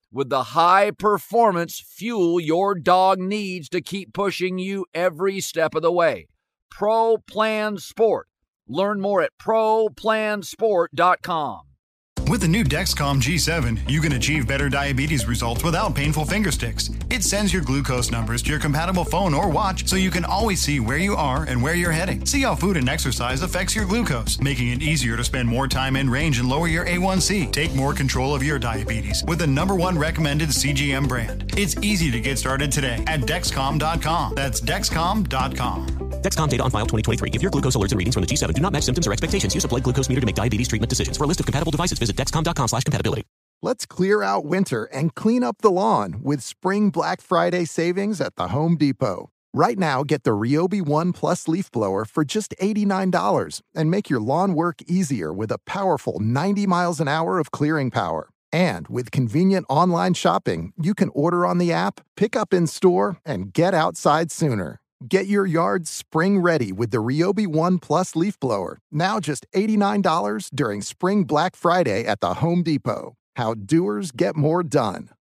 with the high performance fuel your dog needs to keep pushing you every step of the way. Pro Plan Sport. Learn more at ProPlansport.com. With the new Dexcom G7, you can achieve better diabetes results without painful finger sticks. It sends your glucose numbers to your compatible phone or watch so you can always see where you are and where you're heading. See how food and exercise affects your glucose, making it easier to spend more time in range and lower your A1C. Take more control of your diabetes with the #1 recommended CGM brand. It's easy to get started today at Dexcom.com. That's Dexcom.com. Dexcom data on file 2023. If your glucose alerts and readings from the G7 do not match symptoms or expectations, use a blood glucose meter to make diabetes treatment decisions. For a list of compatible devices, visit Dexcom.com/compatibility. Let's clear out winter and clean up the lawn with Spring Black Friday savings at the Home Depot. Right now, get the Ryobi One Plus leaf blower for just $89 and make your lawn work easier with a powerful 90 miles an hour of clearing power. And with convenient online shopping, you can order on the app, pick up in store, and get outside sooner. Get your yard spring ready with the Ryobi One Plus leaf blower. Now just $89 during Spring Black Friday at the Home Depot. How doers get more done.